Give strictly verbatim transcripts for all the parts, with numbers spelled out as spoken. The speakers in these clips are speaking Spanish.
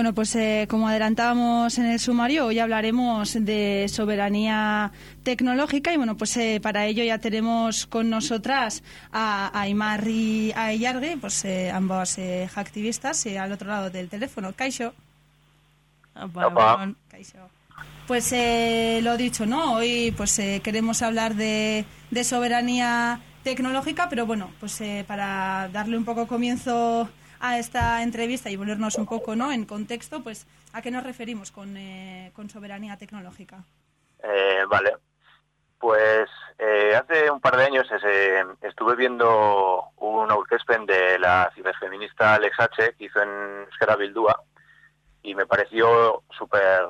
Bueno, pues eh, como adelantábamos en el sumario, hoy hablaremos de soberanía tecnológica y bueno, pues eh, para ello ya tenemos con nosotras a, a Aimar y a Ilargi, pues eh, ambos eh, activistas eh, al otro lado del teléfono. Kaixo. Opa. Kaixo. Pues eh, lo dicho, ¿no? Hoy pues eh, queremos hablar de, de soberanía tecnológica, pero bueno, pues eh, para darle un poco comienzo a esta entrevista y ponernos un poco, ¿no?, en contexto, pues ¿a qué nos referimos con, eh, con soberanía tecnológica? Eh, vale, pues eh, hace un par de años ese, estuve viendo un aurkezpen de la ciberfeminista Alex H. que hizo en Euskara Bildua y me pareció súper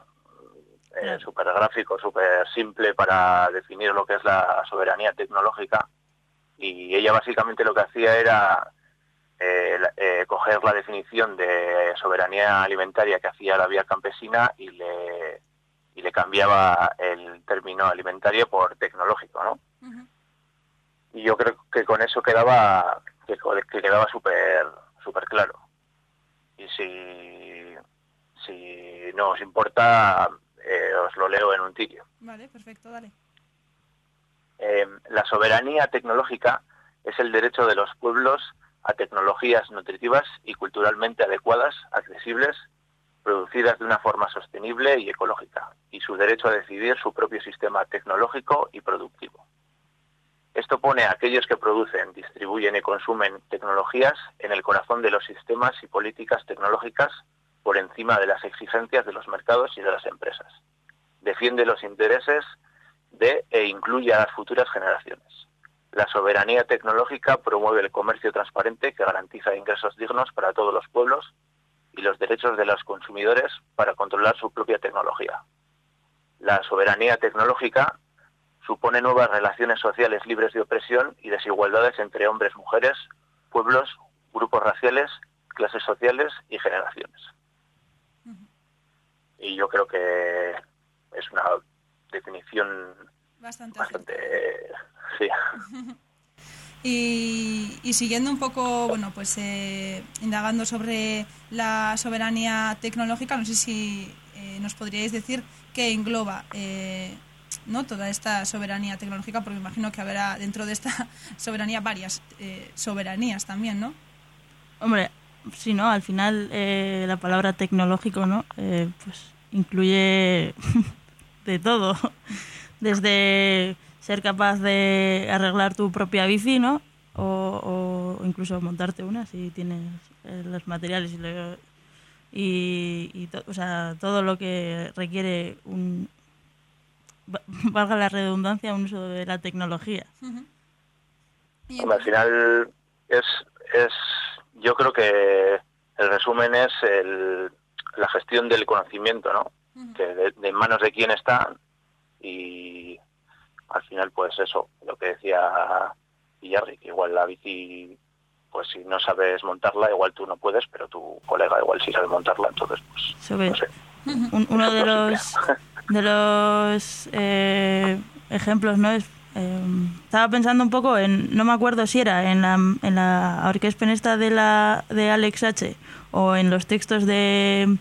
eh, súper gráfico, súper simple para definir lo que es la soberanía tecnológica, y ella básicamente lo que hacía era Eh, eh, coger la definición de soberanía alimentaria que hacía la Vía Campesina y le, y le cambiaba el término alimentario por tecnológico, ¿no? Uh-huh. Y yo creo que con eso quedaba que, que quedaba súper súper claro. Y si, si no os importa, eh, os lo leo en un tirio. Vale, perfecto, dale. Eh, la soberanía tecnológica es el derecho de los pueblos a tecnologías nutritivas y culturalmente adecuadas, accesibles, producidas de una forma sostenible y ecológica, y su derecho a decidir su propio sistema tecnológico y productivo. Esto pone a aquellos que producen, distribuyen y consumen tecnologías en el corazón de los sistemas y políticas tecnológicas por encima de las exigencias de los mercados y de las empresas. Defiende los intereses de e incluye a las futuras generaciones. La soberanía tecnológica promueve el comercio transparente que garantiza ingresos dignos para todos los pueblos y los derechos de los consumidores para controlar su propia tecnología. La soberanía tecnológica supone nuevas relaciones sociales libres de opresión y desigualdades entre hombres, mujeres, pueblos, grupos raciales, clases sociales y generaciones. Y yo creo que es una definición bastante, bastante sí. y, y siguiendo un poco, bueno, pues eh, indagando sobre la soberanía tecnológica, no sé si eh, nos podríais decir qué engloba eh, no toda esta soberanía tecnológica, porque me imagino que habrá dentro de esta soberanía varias eh, soberanías también, ¿no? Hombre, sí, ¿no? Al final eh, la palabra tecnológico, ¿no? Eh, pues incluye de todo. Desde ser capaz de arreglar tu propia bici, ¿no? O, o incluso montarte una si tienes eh, los materiales y, lo, y, y to, o sea, todo lo que requiere un, valga la redundancia, un uso de la tecnología. Uh-huh. Bueno, al final es, es, yo creo que el resumen es el, la gestión del conocimiento, ¿no? Uh-huh. Que de, de manos de quién está. Y al final, pues eso, lo que decía Ilargi, que igual la bici, pues si no sabes montarla, igual tú no puedes, pero tu colega igual sí sabe montarla, entonces pues Sobre, no sé. Un, uno de los de los eh, ejemplos, ¿no? Es, eh, estaba pensando un poco en, no me acuerdo si era en la en la aurkezpen esta de la de Alex H. o en los textos de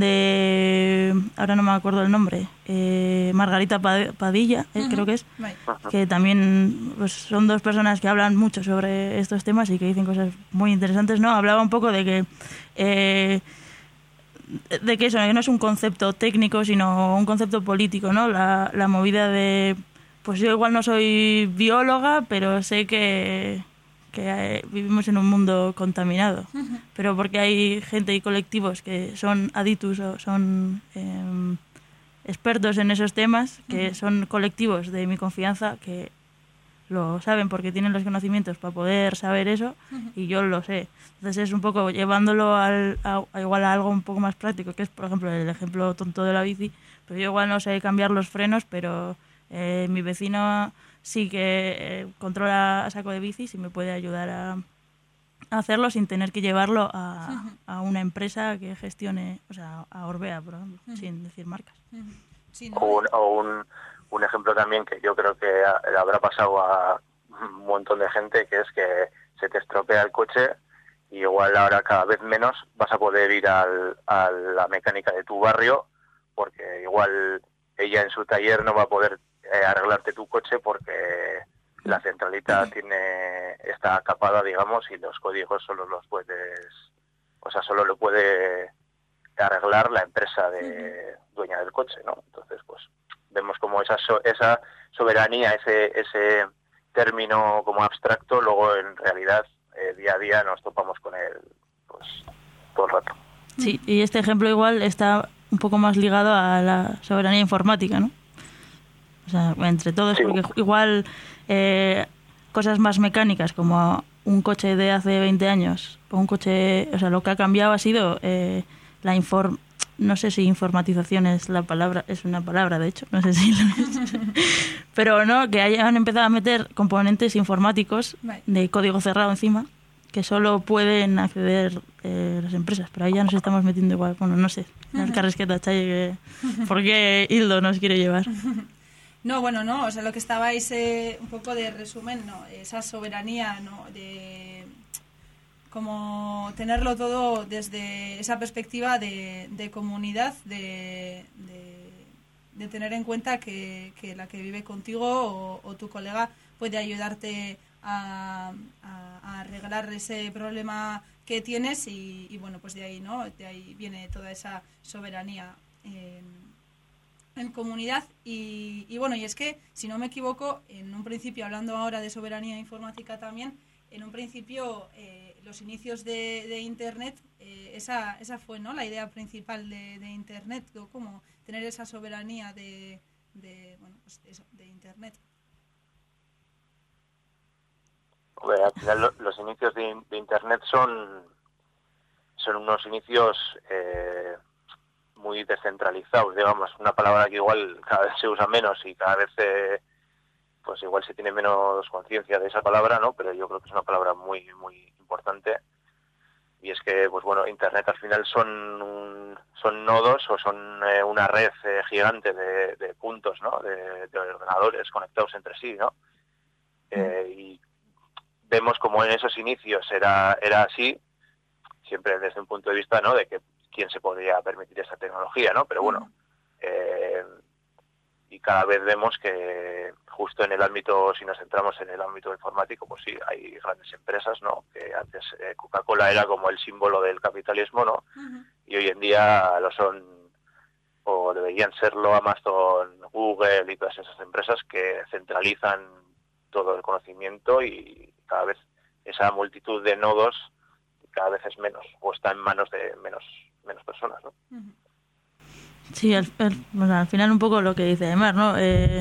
de ahora no me acuerdo el nombre, eh, Margarita Padilla, eh, uh-huh. creo que es, uh-huh. que también pues, son dos personas que hablan mucho sobre estos temas y que dicen cosas muy interesantes, ¿no? Hablaba un poco de que eh, de que eso no es un concepto técnico, sino un concepto político, ¿no? La, la movida de, pues yo igual no soy bióloga, pero sé que que vivimos en un mundo contaminado, uh-huh. pero porque hay gente y colectivos que son aditus o son eh, expertos en esos temas, que uh-huh. son colectivos de mi confianza, que lo saben porque tienen los conocimientos para poder saber eso, uh-huh. y yo lo sé. Entonces es un poco llevándolo al, a, a igual a algo un poco más práctico, que es, por ejemplo, el ejemplo tonto de la bici. Pero yo igual no sé cambiar los frenos, pero eh, mi vecino sí que eh, controla a saco de bicis y me puede ayudar a, a hacerlo sin tener que llevarlo a, uh-huh. a una empresa que gestione, o sea, a Orbea, por ejemplo, uh-huh. sin decir marcas. Uh-huh. Sí, ¿no? O, un, o un, un ejemplo también que yo creo que habrá pasado a un montón de gente, que es que se te estropea el coche y igual ahora cada vez menos vas a poder ir al, a la mecánica de tu barrio, porque igual ella en su taller no va a poder eh, arreglarte tu coche porque la centralita tiene está capada, digamos, y los códigos solo los puedes, o sea, solo lo puede arreglar la empresa de dueña del coche, ¿no? Entonces, pues vemos como esa so, esa soberanía, ese ese término como abstracto, luego en realidad eh, día a día nos topamos con él, pues todo el rato. Sí, y este ejemplo igual está un poco más ligado a la soberanía informática, ¿no? O sea, entre todos, sí. Porque igual eh, cosas más mecánicas como un coche de hace veinte años o un coche, o sea, lo que ha cambiado ha sido eh, la inform no sé si informatización es la palabra, es una palabra de hecho, no sé si lo es. Pero no, que hayan empezado a meter componentes informáticos de código cerrado encima que solo pueden acceder eh, las empresas, pero ahí ya nos estamos metiendo igual, bueno, no sé, el carrasqueta Chaye, que ¿por qué Hildo nos quiere llevar? No, bueno, no, o sea, lo que estabais eh, un poco de resumen, no, esa soberanía, no, de como tenerlo todo desde esa perspectiva de, de comunidad, de, de, de tener en cuenta que, que la que vive contigo o, o tu colega puede ayudarte a, a, a arreglar ese problema que tienes y, y bueno, pues de ahí, ¿no? De ahí viene toda esa soberanía en, en comunidad y, y bueno, y es que, si no me equivoco, en un principio, hablando ahora de soberanía informática también, en un principio eh, los inicios de, de Internet, eh, esa, esa fue, ¿no?, la idea principal de, de Internet, como tener esa soberanía de, de, bueno, pues eso, de Internet. Bueno, al final lo, los inicios de, de Internet son, son unos inicios eh, muy descentralizados, digamos, una palabra que igual cada vez se usa menos y cada vez eh, pues igual se tiene menos conciencia de esa palabra, ¿no? Pero yo creo que es una palabra muy muy importante, y es que, pues bueno, Internet al final son un, son nodos o son eh, una red eh, gigante de, de puntos, ¿no? De, de ordenadores conectados entre sí, ¿no? Eh, y vemos como en esos inicios era era así, siempre desde un punto de vista, ¿no?, de que quién se podría permitir esa tecnología, ¿no? Pero bueno, eh, y cada vez vemos que justo en el ámbito, si nos centramos en el ámbito informático, pues sí, hay grandes empresas, ¿no? Que antes eh, Coca-Cola era como el símbolo del capitalismo, ¿no? Uh-huh. Y hoy en día lo son, o deberían serlo, Amazon, Google y todas esas empresas que centralizan todo el conocimiento, y cada vez esa multitud de nodos cada vez es menos, o está en manos de menos menos personas, ¿no? Uh-huh. Sí, al, al, bueno, al final un poco lo que dice Aimar, ¿no? Eh,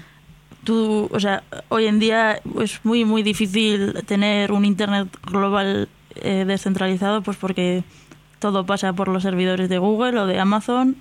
tú, o sea, hoy en día es muy muy difícil tener un Internet global eh, descentralizado, pues porque todo pasa por los servidores de Google o de Amazon,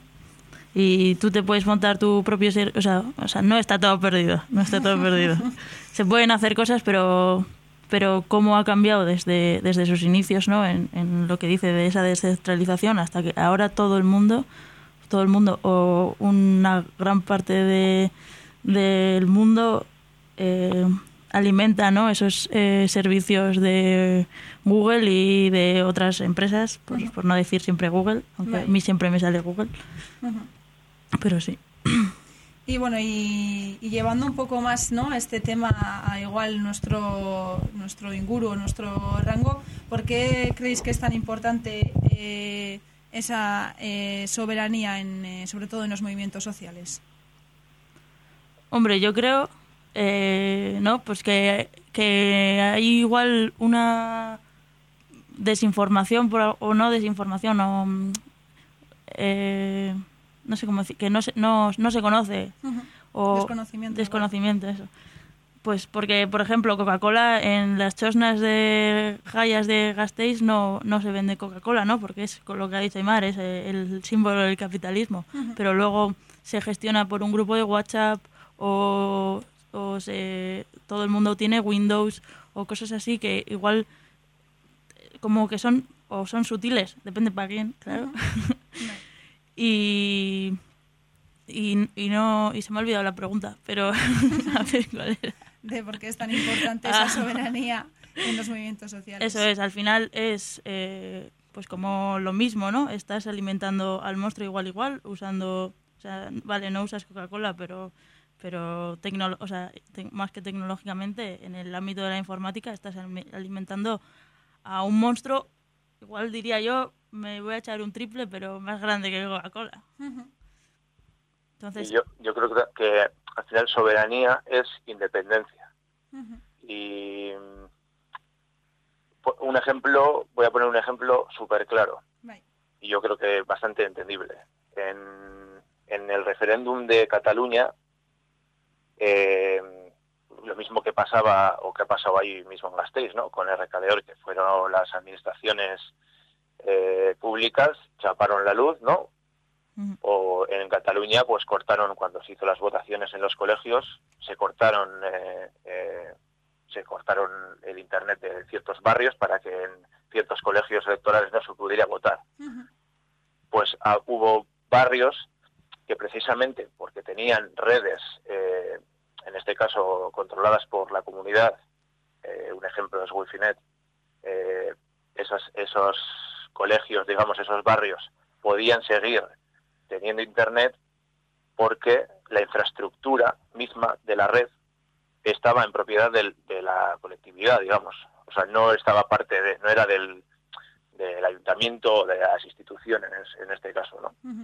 y tú te puedes montar tu propio ser, o sea, o sea, no está todo perdido, no está todo perdido. Se pueden hacer cosas, pero pero cómo ha cambiado desde desde sus inicios, ¿no? En, en lo que dice de esa descentralización hasta que ahora todo el mundo todo el mundo o una gran parte de del mundo eh, alimenta, ¿no?, esos eh, servicios de Google y de otras empresas, por, uh-huh. por no decir siempre Google, aunque vale. A mí siempre me sale Google, uh-huh. pero sí. Y bueno, y, y llevando un poco más, ¿no?, este tema a, a igual nuestro nuestro inguru, nuestro rango, ¿por qué creéis que es tan importante eh, esa eh, soberanía, en, eh, sobre todo en los movimientos sociales? Hombre, yo creo, eh, no, pues que, que hay igual una desinformación por, o no desinformación, o eh, no sé cómo decir, que no se, no, no se conoce. Uh-huh. O desconocimiento. Desconocimiento, eso. Pues porque, por ejemplo, Coca-Cola en las chosnas de Jayas de Gasteiz no no se vende Coca-Cola, ¿no? Porque es con lo que ha dicho Aimar, es el símbolo del capitalismo. Uh-huh. Pero luego se gestiona por un grupo de WhatsApp o, o se, todo el mundo tiene Windows o cosas así que igual como que son o son sutiles, depende para quién, claro. Uh-huh. y... Y, y no y se me ha olvidado la pregunta, pero a ver cuál era. De por qué es tan importante esa soberanía en los movimientos sociales. Eso es, al final es eh, pues como lo mismo, ¿no? Estás alimentando al monstruo igual igual, usando, o sea, vale, no usas Coca-Cola, pero pero tecno, o sea, te, más que tecnológicamente, en el ámbito de la informática estás alimentando a un monstruo, igual diría yo, me voy a echar un triple, pero más grande que Coca-Cola. Uh-huh. Entonces, y yo, yo creo que, que al final soberanía es independencia. Uh-huh. Y un ejemplo, voy a poner un ejemplo súper claro, Bye. y yo creo que bastante entendible. En, en el referéndum de Cataluña, eh, lo mismo que pasaba o que ha pasado ahí mismo en Gasteiz, ¿no? Con R K de Or, que fueron las administraciones eh, públicas, chaparon la luz, ¿no? Uh-huh. O en Cataluña, pues cortaron, cuando se hizo las votaciones en los colegios, se cortaron eh, eh, se cortaron el internet de ciertos barrios para que en ciertos colegios electorales no se pudiera votar. Uh-huh. Pues ah, hubo barrios que precisamente porque tenían redes, eh, en este caso controladas por la comunidad, eh, un ejemplo es Wifinet, eh, esos, esos colegios, digamos, esos barrios, podían seguir teniendo internet porque la infraestructura misma de la red estaba en propiedad del, de la colectividad, digamos. O sea, no estaba parte de, no era del, del ayuntamiento o de las instituciones, en este caso, ¿no? Uh-huh.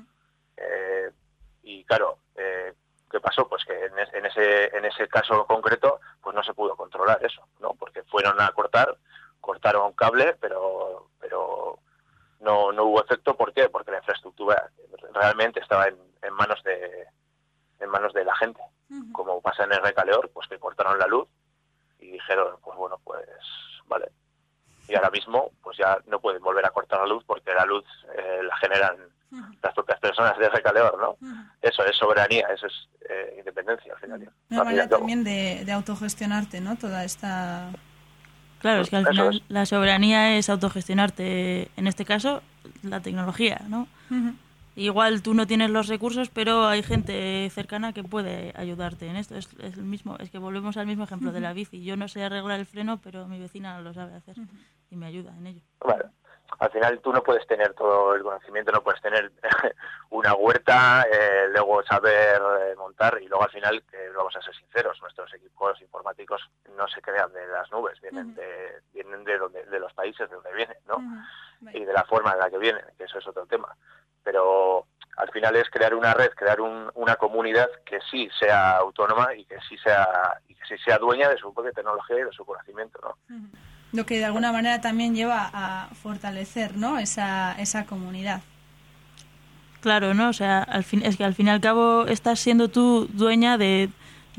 Eh, y claro, eh, ¿qué pasó? Pues que en, en ese en ese caso concreto, pues no se pudo controlar eso, ¿no? Porque fueron a cortar, cortaron cable, pero pero no no hubo efecto. ¿Por qué? Porque la infraestructura realmente estaba en, en manos de en manos de la gente. Uh-huh. Como pasa en R K Leor, pues que cortaron la luz y dijeron, pues bueno, pues vale. Y ahora mismo, pues ya no pueden volver a cortar la luz porque la luz eh, la generan uh-huh. las propias personas de R K Leor, ¿no? Uh-huh. Eso es soberanía, eso es eh, independencia al final. Una manera también de, de autogestionarte, ¿no? Toda esta... Claro, es que al final es. La soberanía es autogestionarte, en este caso, la tecnología, ¿no? Uh-huh. Igual tú no tienes los recursos, pero hay gente cercana que puede ayudarte en esto. Es, es el mismo, es que volvemos al mismo ejemplo uh-huh. de la bici. Yo no sé arreglar el freno, pero mi vecina lo sabe hacer uh-huh. y me ayuda en ello. Bueno, al final tú no puedes tener todo el conocimiento, no puedes tener una huerta, eh, luego saber eh, montar y luego al final, eh, vamos a ser sinceros, nuestros equipos informáticos no se crean de las nubes, vienen uh-huh. de vienen de donde de los países de donde vienen, ¿no? Uh-huh. Y de la forma en la que vienen, que eso es otro tema. Pero al final es crear una red, crear un, una comunidad que sí sea autónoma y que sí sea y que sí sea dueña de su propia tecnología y de su conocimiento, ¿no? Uh-huh. Lo que de alguna manera también lleva a fortalecer, ¿no? Esa esa comunidad. Claro, ¿no? O sea, al fin, es que al fin y al cabo estás siendo tú dueña de,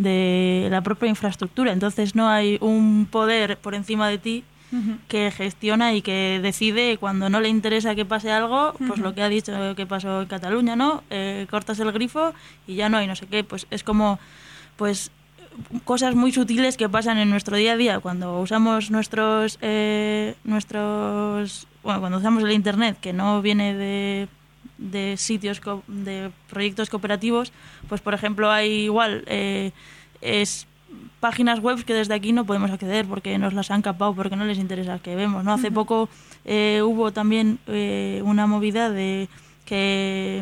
de la propia infraestructura, entonces no hay un poder por encima de ti uh-huh. que gestiona y que decide cuando no le interesa que pase algo, uh-huh. pues lo que ha dicho que pasó en Cataluña, ¿no? Eh, cortas el grifo y ya no hay no sé qué, pues es como, pues cosas muy sutiles que pasan en nuestro día a día cuando usamos nuestros, eh, nuestros, bueno, cuando usamos el internet que no viene de, de sitios, co- de proyectos cooperativos, pues por ejemplo hay igual, eh, es páginas web que desde aquí no podemos acceder porque nos las han capado, porque no les interesa que vemos, ¿no? Hace uh-huh. poco eh, hubo también eh, una movida de que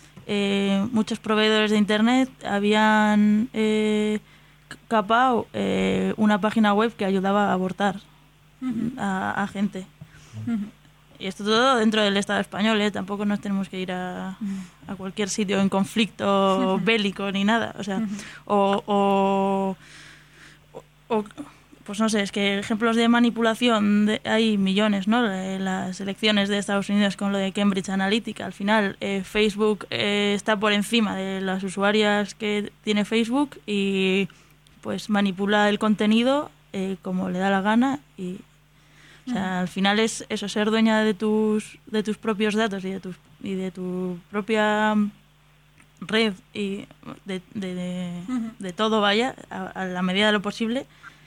eh, muchos proveedores de internet habían eh, capado eh, una página web que ayudaba a abortar uh-huh. a, a gente. Uh-huh. Y esto todo dentro del Estado español, ¿eh? Tampoco nos tenemos que ir a, a cualquier sitio en conflicto uh-huh. bélico ni nada. O sea, uh-huh. o, o, o, pues no sé, es que ejemplos de manipulación de, hay millones, ¿no? Las elecciones de Estados Unidos con lo de Cambridge Analytica. Al final, eh, Facebook eh, está por encima de las usuarias que tiene Facebook y pues manipula el contenido eh, como le da la gana y o sea, al final es eso, ser dueña de tus de tus propios datos y de tus y de tu propia red y de de, de, uh-huh. de todo, vaya, a, a la medida de lo posible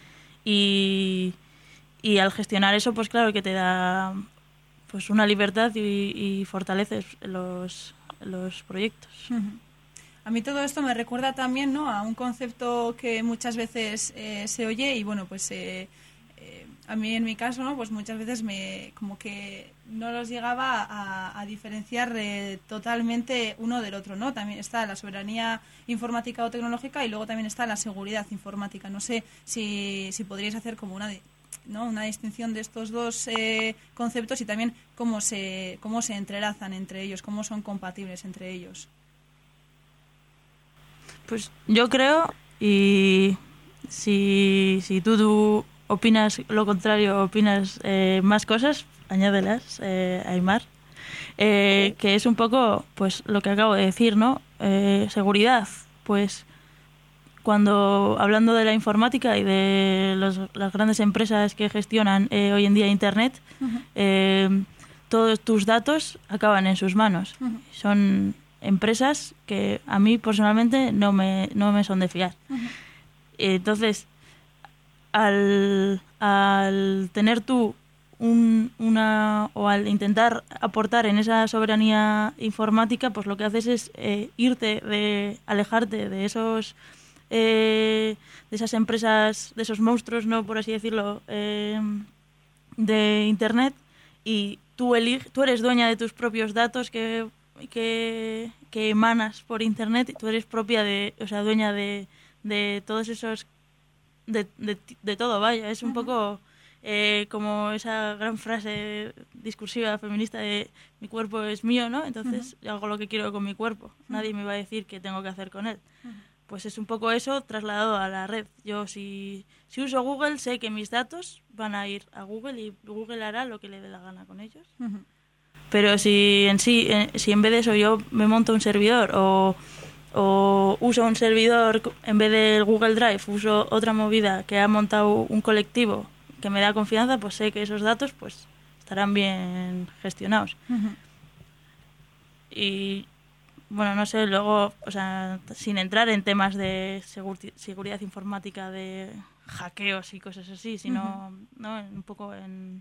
y y al gestionar eso, pues claro que te da pues una libertad y, y fortaleces los los proyectos. Uh-huh. A mí todo esto me recuerda también, ¿no?, a un concepto que muchas veces eh, se oye y bueno, pues eh, eh, a mí en mi caso, ¿no? Pues muchas veces me como que no los llegaba a, a diferenciar eh, totalmente uno del otro, ¿no? También está la soberanía informática o tecnológica y luego también está la seguridad informática. No sé si, si podríais hacer como una, ¿no? una distinción de estos dos eh, conceptos y también cómo se, cómo se entrelazan entre ellos, cómo son compatibles entre ellos. Pues yo creo, y si, si tú, tú opinas lo contrario, opinas eh, más cosas, añádelas, eh, Aimar, eh, que es un poco pues lo que acabo de decir, ¿no? Eh, seguridad, pues cuando hablando de la informática y de los, las grandes empresas que gestionan eh, hoy en día Internet, uh-huh. eh, todos tus datos acaban en sus manos. Uh-huh. Son empresas que a mí personalmente no me, no me son de fiar. Uh-huh. Entonces, al, al tener tú un, una o al intentar aportar en esa soberanía informática, pues lo que haces es eh, irte, de alejarte de esos eh, de esas empresas, de esos monstruos, no por así decirlo, eh, de Internet, y tú elige, tú eres dueña de tus propios datos que que, que emanas por Internet, y tú eres propia de, o sea, dueña de, de todos esos De, de, de todo, vaya, es un uh-huh. poco eh, como esa gran frase discursiva feminista de mi cuerpo es mío, ¿no? Entonces uh-huh. yo hago lo que quiero con mi cuerpo, uh-huh. nadie me va a decir qué tengo que hacer con él. Uh-huh. Pues es un poco eso trasladado a la red. Yo si, si uso Google sé que mis datos van a ir a Google y Google hará lo que le dé la gana con ellos. Uh-huh. Pero si en sí, en, si en vez de eso yo me monto un servidor o o uso un servidor en vez del Google Drive, uso otra movida que ha montado un colectivo que me da confianza, pues sé que esos datos pues estarán bien gestionados. Uh-huh. Y bueno, no sé, luego, o sea, sin entrar en temas de segur- seguridad informática, de hackeos y cosas así, sino uh-huh. no un poco en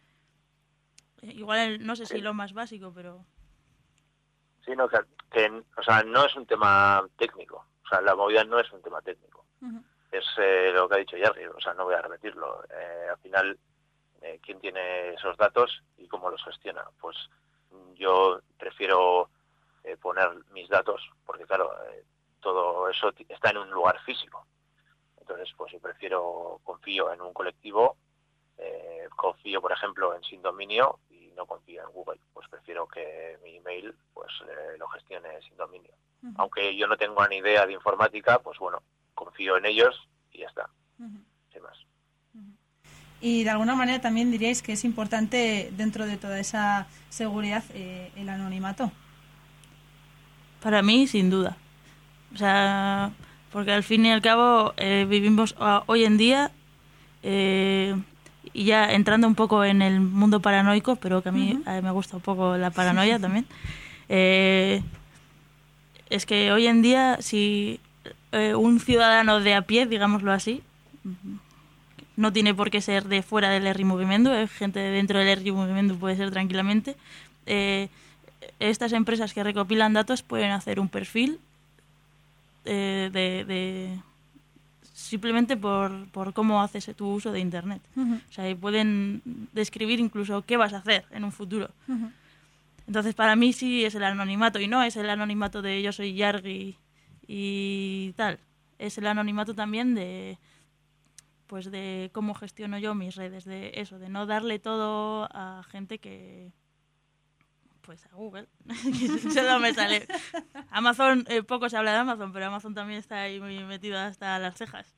igual no sé si lo más básico, pero sí, no, que, que o sea, no es un tema técnico, o sea, la movida no es un tema técnico, uh-huh. es eh, lo que ha dicho Jerry, o sea, no voy a repetirlo, eh, al final, eh, ¿quién tiene esos datos y cómo los gestiona? Pues yo prefiero eh, poner mis datos, porque claro, eh, todo eso t- está en un lugar físico, entonces pues yo prefiero, confío en un colectivo, eh, confío por ejemplo en Sin Dominio, no confío en Google, pues prefiero que mi email pues eh, lo gestione Sin Dominio. Uh-huh. Aunque yo no tengo ni idea de informática, pues bueno, confío en ellos y ya está. Uh-huh. Sin más. Uh-huh. Y de alguna manera también diríais que es importante dentro de toda esa seguridad eh, el anonimato. Para mí, sin duda. O sea, porque al fin y al cabo eh, vivimos uh, hoy en día eh, y ya entrando un poco en el mundo paranoico, pero que a mí, uh-huh. a mí me gusta un poco la paranoia también, eh, es que hoy en día si eh, un ciudadano de a pie, digámoslo así, no tiene por qué ser de fuera del Herri Movimiento, eh, gente de dentro del Herri Movimiento puede ser tranquilamente, eh, estas empresas que recopilan datos pueden hacer un perfil eh, de... de simplemente por, por cómo haces tu uso de Internet. Uh-huh. O sea, y pueden describir incluso qué vas a hacer en un futuro. Uh-huh. Entonces, para mí sí es el anonimato, y no es el anonimato de yo soy Yargi y tal. Es el anonimato también de pues de cómo gestiono yo mis redes, de eso, de no darle todo a gente que... Pues a Google, solo me sale. Amazon, eh, poco se habla de Amazon, pero Amazon también está ahí muy metido hasta las cejas.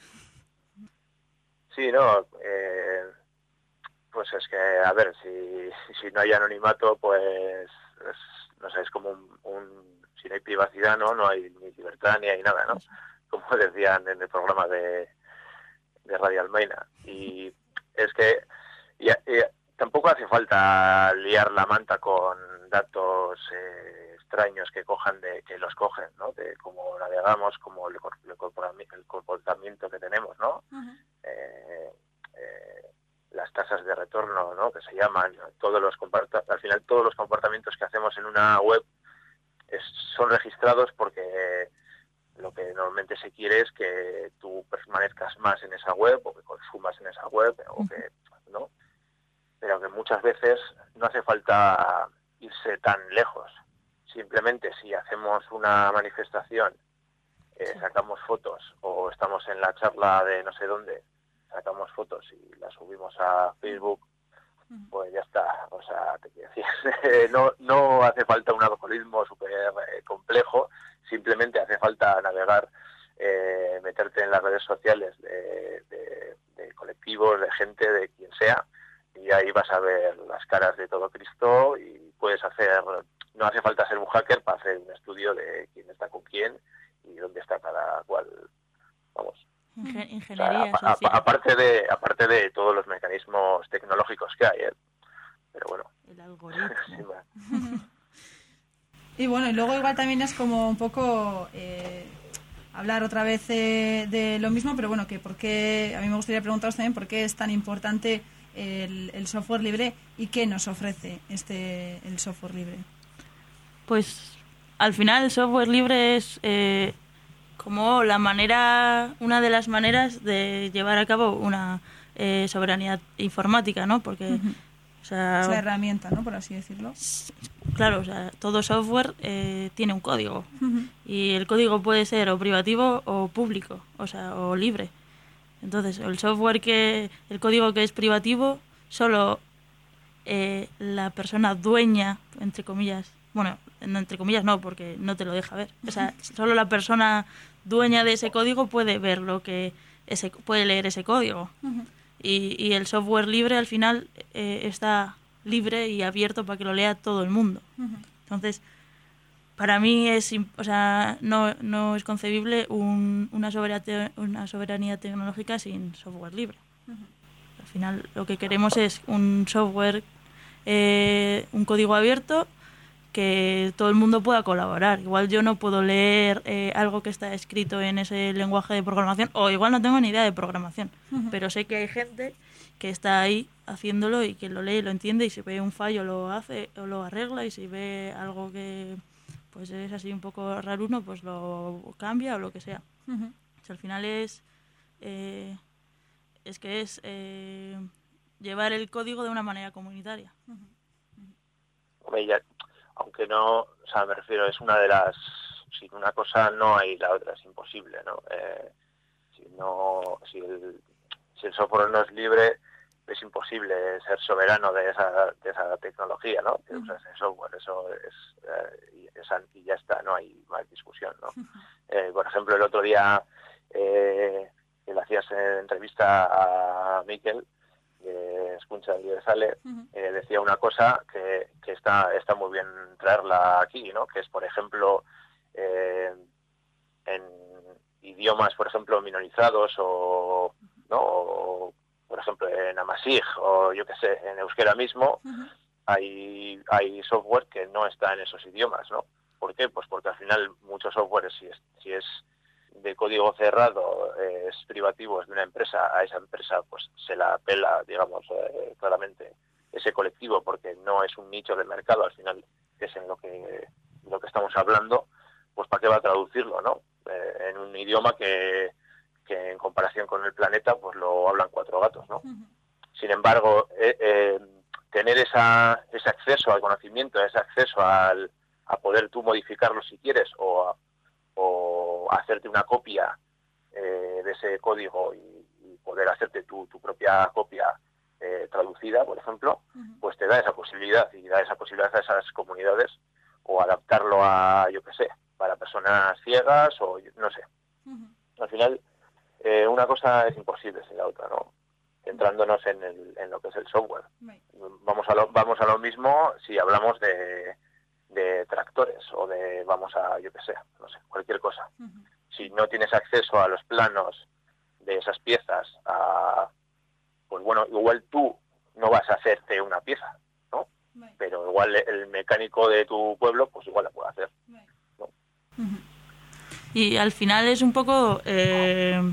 Sí, no, eh, pues es que, a ver, si, si no hay anonimato, pues, es, no sé, es como un, un, si no hay privacidad, ¿no? No hay ni libertad ni hay nada, ¿no? Como decían en el programa de, de Radio Almaina. Y es que... Y, y, tampoco hace falta liar la manta con datos eh, extraños que cojan de que los cogen, ¿no? De cómo navegamos, como el, el comportamiento que tenemos, ¿no? Uh-huh. eh, eh, las tasas de retorno, ¿no? Que se llaman, todos los al final todos los comportamientos que hacemos en una web es, son registrados porque lo que normalmente se quiere es que tú permanezcas más en esa web o que consumas en esa web o que, ¿no? Pero que muchas veces no hace falta irse tan lejos. Simplemente si hacemos una manifestación, eh, sacamos fotos, o estamos en la charla de no sé dónde, sacamos fotos y las subimos a Facebook, pues ya está. O sea, te quiero decir, no, no hace falta un algoritmo súper eh, complejo, simplemente hace falta navegar, eh, meterte en las redes sociales de, de, de colectivos, de gente, de quien sea, y ahí vas a ver las caras de todo Cristo y puedes hacer, no hace falta ser un hacker para hacer un estudio de quién está con quién y dónde está cada cual, vamos. Ingen- ingeniería o sea, a, social. a, aparte de aparte de todos los mecanismos tecnológicos que hay, ¿eh? Pero bueno. El algoritmo. Y bueno, y luego igual también es como un poco eh, hablar otra vez eh, de lo mismo, pero bueno, que por qué, a mí me gustaría preguntaros también por qué es tan importante el, el software libre y qué nos ofrece este el software libre. Pues al final el software libre es eh, como la manera, una de las maneras de llevar a cabo una eh, soberanía informática, ¿no? Porque Uh-huh. o sea, es la herramienta, ¿no? Por así decirlo. Claro, o sea, todo software eh, tiene un código Uh-huh. y el código puede ser o privativo o público, o sea, o libre. Entonces, el software que, el código que es privativo, solo eh, la persona dueña, entre comillas, bueno, no, entre comillas no, porque no te lo deja ver. O sea, solo la persona dueña de ese código puede ver lo que ese, puede leer ese código. Uh-huh. Y, y el software libre al final eh, está libre y abierto para que lo lea todo el mundo. Uh-huh. Entonces, para mí es, o sea, no, no es concebible un, una, soberanía, una soberanía tecnológica sin software libre. Uh-huh. Al final lo que queremos es un software, eh, un código abierto que todo el mundo pueda colaborar. Igual yo no puedo leer eh, algo que está escrito en ese lenguaje de programación, o igual no tengo ni idea de programación, uh-huh. pero sé que hay gente que está ahí haciéndolo y que lo lee y lo entiende, y si ve un fallo lo hace o lo arregla, y si ve algo que pues es así un poco raruno, pues lo cambia o lo que sea. Uh-huh. O sea, al final es eh, es que es eh, llevar el código de una manera comunitaria. Uh-huh. Uh-huh. Ya, aunque no, o sea, me refiero, es una de las, sin una cosa no hay la otra, es imposible, ¿no? Eh, si no, si el, si el software no es libre, es imposible ser soberano de esa, de esa tecnología, ¿no? Que usas ese software, eso es, eh, es, y ya está, no hay más discusión, ¿no? Eh, por ejemplo, el otro día eh, que le hacías entrevista a Miquel, de Escucha Universale, uh-huh. eh, decía una cosa que, que está está muy bien traerla aquí, ¿no? Que es, por ejemplo, eh, en idiomas, por ejemplo, minorizados o, ¿no? O, por ejemplo, en Amasig o yo qué sé, en euskera mismo, uh-huh. hay hay software que no está en esos idiomas, ¿no? ¿Por qué? Pues porque al final muchos softwares, si es, si es de código cerrado, eh, es privativo, es de una empresa, a esa empresa pues se la apela, digamos, eh, claramente ese colectivo, porque no es un nicho de mercado, al final, que es en lo que lo que estamos hablando, pues ¿para qué va a traducirlo, no? Eh, en un idioma que, que en comparación con el planeta, pues lo hablan cuatro gatos, ¿no? Uh-huh. Sin embargo, eh, eh, tener esa, ese acceso al conocimiento, ese acceso al, a poder tú modificarlo si quieres, o a o hacerte una copia eh, de ese código y, y poder hacerte tu, tu propia copia eh, traducida, por ejemplo, uh-huh. pues te da esa posibilidad y da esa posibilidad a esas comunidades, o adaptarlo a, yo qué sé, para personas ciegas o no sé. Uh-huh. Al final, eh, una cosa es imposible sin la otra, ¿no? Centrándonos en, el, en lo que es el software. Uh-huh. Vamos a lo, vamos a lo mismo si hablamos de de tractores o de, vamos a, yo qué sé, no sé, cualquier cosa. Uh-huh. Si no tienes acceso a los planos de esas piezas, a, pues bueno, igual tú no vas a hacerte una pieza, ¿no? Right. Pero igual el mecánico de tu pueblo, pues igual la puede hacer, right. ¿no? Uh-huh. Y al final es un poco... Eh...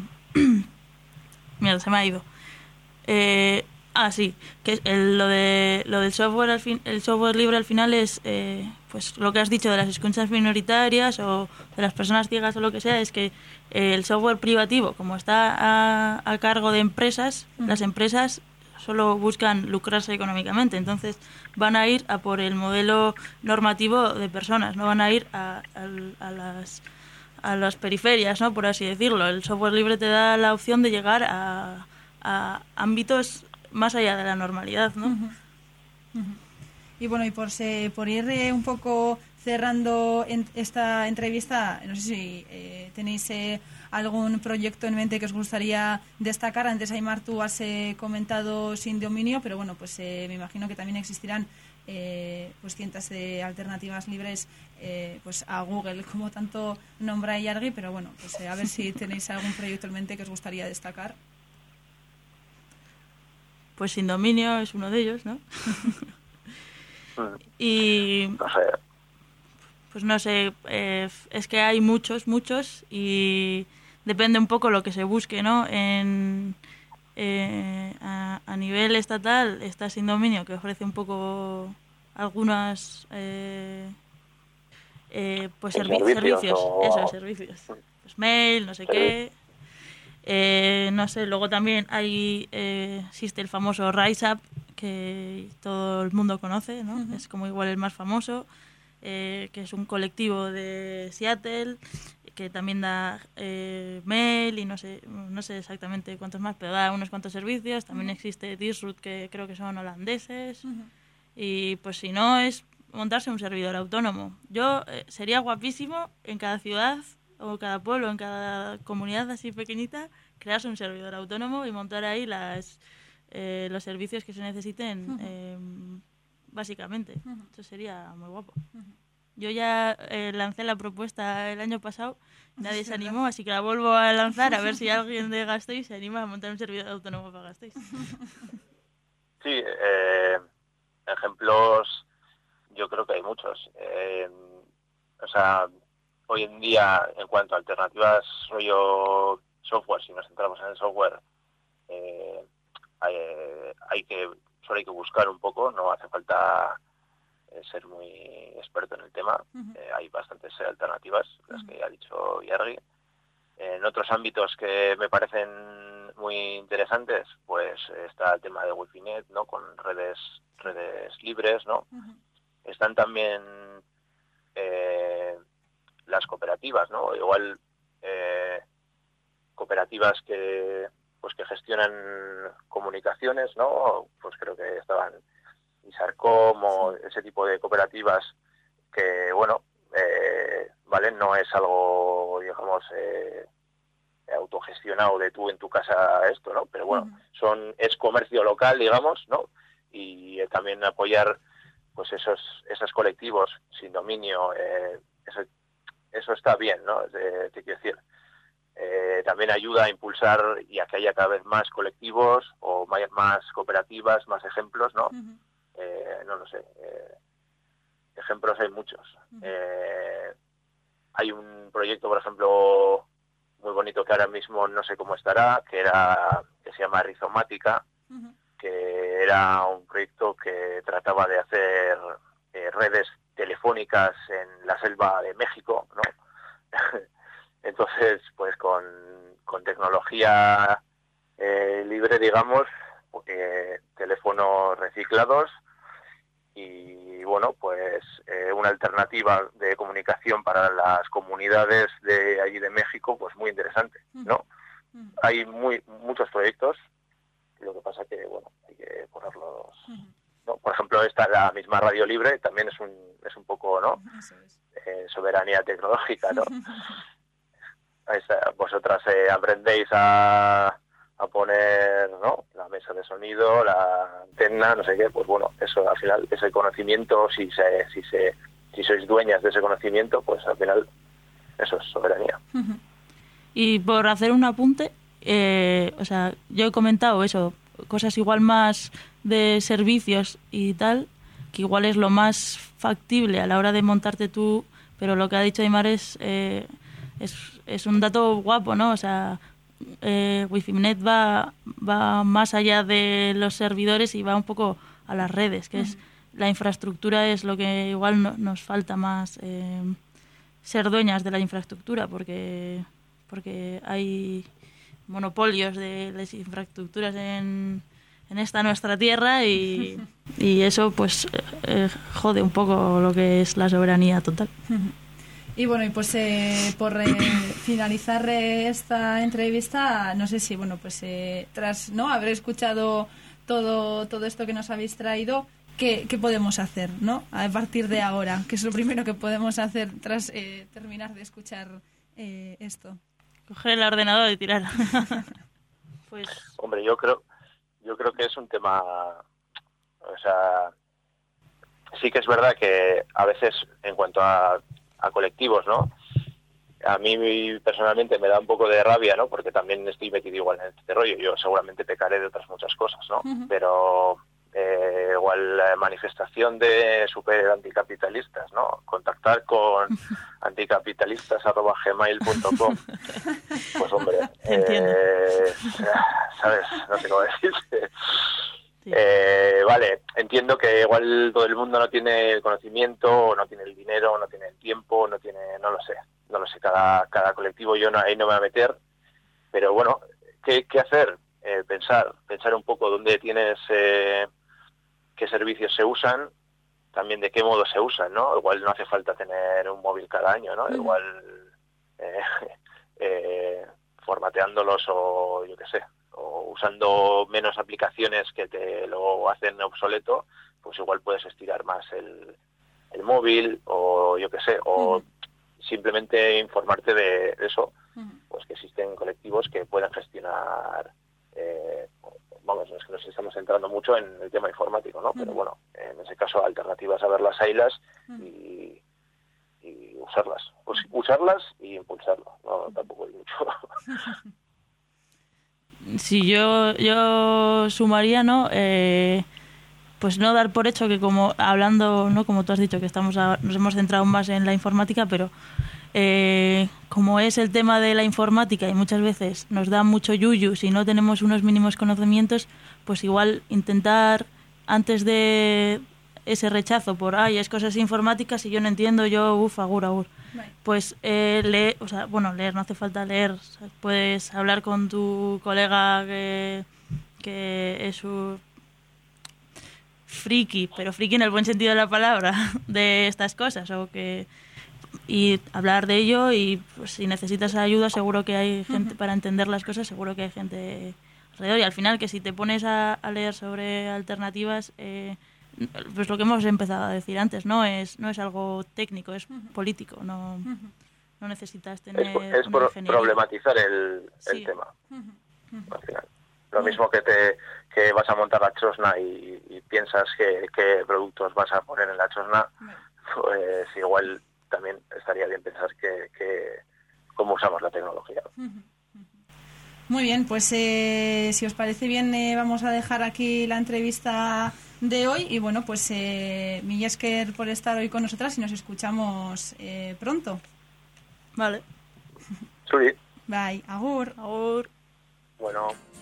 Mira, se me ha ido. Eh... Ah, sí, que el, lo de lo del software al fin, el software libre al final es eh, pues lo que has dicho de las escuchas minoritarias o de las personas ciegas o lo que sea, es que el software privativo, como está a, a cargo de empresas, uh-huh. las empresas solo buscan lucrarse económicamente, entonces van a ir a por el modelo normativo de personas, no van a ir a, a, a las a las periferias, ¿no? Por así decirlo. El software libre te da la opción de llegar a, a ámbitos más allá de la normalidad, ¿no? Uh-huh. Uh-huh. Y bueno, y por, se, por ir eh, un poco cerrando en esta entrevista, no sé si eh, tenéis eh, algún proyecto en mente que os gustaría destacar. Antes, Aimar, tú has eh, comentado Sin Dominio, pero bueno, pues eh, me imagino que también existirán eh, pues cientos de alternativas libres eh, pues a Google, como tanto nombra Iargi, pero bueno, pues eh, a ver si tenéis algún proyecto en mente que os gustaría destacar. Pues Sin Dominio es uno de ellos, ¿no? Y no sé. Pues no sé, eh, es que hay muchos, muchos y depende un poco lo que se busque, ¿no? En, eh, a, a nivel estatal está Sin Dominio, que ofrece un poco algunas eh, eh, pues servi- servicios, servicios, o... eso, servicios, pues mail, no sé sí. qué. Eh, no sé, luego también hay eh, existe el famoso RiseUp, que todo el mundo conoce, ¿no? Uh-huh. Es como igual el más famoso, eh, que es un colectivo de Seattle que también da eh, mail y no sé no sé exactamente cuántos más, pero da unos cuantos servicios. También uh-huh. existe Disroot, que creo que son holandeses. Uh-huh. Y pues si no, es montarse un servidor autónomo. Yo eh, sería guapísimo en cada ciudad o cada pueblo, en cada comunidad así pequeñita, crearse un servidor autónomo y montar ahí las eh, los servicios que se necesiten, uh-huh. eh, básicamente. Uh-huh. Eso sería muy guapo. Uh-huh. Yo ya eh, lancé la propuesta el año pasado, nadie se animó, así que la vuelvo a lanzar a ver si alguien de Gasteiz se anima a montar un servidor autónomo para Gasteiz. Sí, eh, ejemplos yo creo que hay muchos. Eh, o sea, hoy en día, en cuanto a alternativas rollo software, si nos centramos en el software, eh, hay, hay que solo hay que buscar un poco, no hace falta eh, ser muy experto en el tema. Uh-huh. Eh, hay bastantes alternativas, las uh-huh. que ha dicho Iargi. En otros ámbitos que me parecen muy interesantes, pues está el tema de Wifinet, ¿no? Con redes redes libres, ¿no? Uh-huh. Están también eh, las cooperativas, ¿no? Igual eh, cooperativas que pues que gestionan comunicaciones, ¿no? Pues creo que estaban Isarcom o sí. ese tipo de cooperativas que, bueno, eh, vale, no es algo, digamos, eh, autogestionado de tú en tu casa esto, ¿no? Pero bueno, uh-huh. son es comercio local, digamos, ¿no? Y eh, también apoyar pues esos esos colectivos Sin Dominio, eh, eso eso está bien, ¿no? Eh, te quiero decir, eh, también ayuda a impulsar y a que haya cada vez más colectivos o más, más cooperativas, más ejemplos, ¿no? Uh-huh. Eh, no lo sé. Eh, ejemplos hay muchos. Uh-huh. Eh, hay un proyecto, por ejemplo, muy bonito que ahora mismo no sé cómo estará, que era que se llama Rizomática, uh-huh. que era un proyecto que trataba de hacer eh, redes telefónicas en la selva de México, ¿no? Entonces, pues con, con tecnología eh, libre, digamos, eh, teléfonos reciclados y, bueno, pues eh, una alternativa de comunicación para las comunidades de allí de México, pues muy interesante, ¿no? Uh-huh. Hay muy muchos proyectos, lo que pasa que, bueno, hay que ponerlos, ¿no? Por ejemplo, esta, la misma Radio Libre, también es un, es un poco, ¿no? Eso es. Eh, soberanía tecnológica, ¿no? Vosotras eh, aprendéis a, a poner, ¿no? La mesa de sonido, la antena, no sé qué, pues bueno, eso al final, ese conocimiento, si se, si se, si sois dueñas de ese conocimiento, pues al final eso es soberanía. Y por hacer un apunte, eh, o sea, yo he comentado eso, cosas igual más de servicios y tal, que igual es lo más factible a la hora de montarte tú, pero lo que ha dicho Aimar es eh, es, es un dato guapo, ¿no? O sea, eh, Wifinet va, va más allá de los servidores y va un poco a las redes, que uh-huh. es la infraestructura es lo que igual no, nos falta más, eh, ser dueñas de la infraestructura, porque porque hay monopolios de las infraestructuras en, en esta nuestra tierra y, y eso pues eh, jode un poco lo que es la soberanía total. Y bueno, y pues eh, por eh, finalizar eh, esta entrevista, no sé si, bueno, pues eh, tras no haber escuchado todo todo esto que nos habéis traído, ¿qué, qué podemos hacer, no? A partir de ahora, ¿qué es lo primero que podemos hacer tras eh, terminar de escuchar eh, esto? Coger el ordenador y tirar. Pues hombre, yo creo yo creo que es un tema, o sea, sí que es verdad que a veces en cuanto a, a colectivos, ¿no? A mí personalmente me da un poco de rabia, ¿no? Porque también estoy metido igual en este rollo. Yo seguramente pecaré de otras muchas cosas, ¿no? Uh-huh. Pero eh, igual la manifestación de super anticapitalistas, ¿no? Contactar con anticapitalistas arroba gmail punto com. Pues hombre, eh, ¿sabes? No sé cómo decirte. Sí. Eh, vale, entiendo que igual todo el mundo no tiene el conocimiento, no tiene el dinero, no tiene el tiempo, no tiene, no lo sé, no lo sé, cada, cada colectivo yo no, ahí no me voy a meter, pero bueno, ¿qué, qué hacer? Eh, pensar, pensar un poco dónde tienes, eh, qué servicios se usan, también de qué modo se usan, ¿no? Igual no hace falta tener un móvil cada año, ¿no? Mm. Igual eh, eh, formateándolos o yo qué sé, o usando menos aplicaciones que te lo hacen obsoleto, pues igual puedes estirar más el, el móvil o yo qué sé, o uh-huh. simplemente informarte de eso, uh-huh. pues que existen colectivos que pueden gestionar, eh, vamos, es que nos estamos centrando mucho en el tema informático, ¿no? Uh-huh. Pero bueno, en ese caso alternativas a ver las haylas uh-huh. y, y usarlas, pues usarlas y impulsarlo, no tampoco hay mucho. Sí, yo yo sumaría, ¿no? Eh, pues no dar por hecho que como hablando, ¿no? Como tú has dicho, que estamos a, nos hemos centrado más en la informática, pero eh, como es el tema de la informática y muchas veces nos da mucho yuyu si no tenemos unos mínimos conocimientos, pues igual intentar antes de ese rechazo por ay, es cosas informáticas y yo no entiendo, yo uff, agur, agur. Right. Pues eh, leer, o sea, bueno, leer, no hace falta leer, o sea, puedes hablar con tu colega que, que es un friki, pero friki en el buen sentido de la palabra, de estas cosas, o que y hablar de ello y pues, si necesitas ayuda seguro que hay gente uh-huh. para entender las cosas, seguro que hay gente alrededor y al final que si te pones a, a leer sobre alternativas eh, pues lo que hemos empezado a decir antes, no es no es algo técnico, es uh-huh. político, no uh-huh. no necesitas tener es, es pro- problematizar el, el sí. tema uh-huh. Uh-huh. al final lo uh-huh. mismo que te que vas a montar la chosna y, y piensas que qué productos vas a poner en la chosna, uh-huh. pues igual también estaría bien pensar que, que cómo usamos la tecnología. Uh-huh. Muy bien, pues eh, si os parece bien eh, vamos a dejar aquí la entrevista de hoy y bueno, pues eh, mil esker por estar hoy con nosotras y nos escuchamos eh, pronto. Vale. Sí. Bye, agur. Agur. Bueno.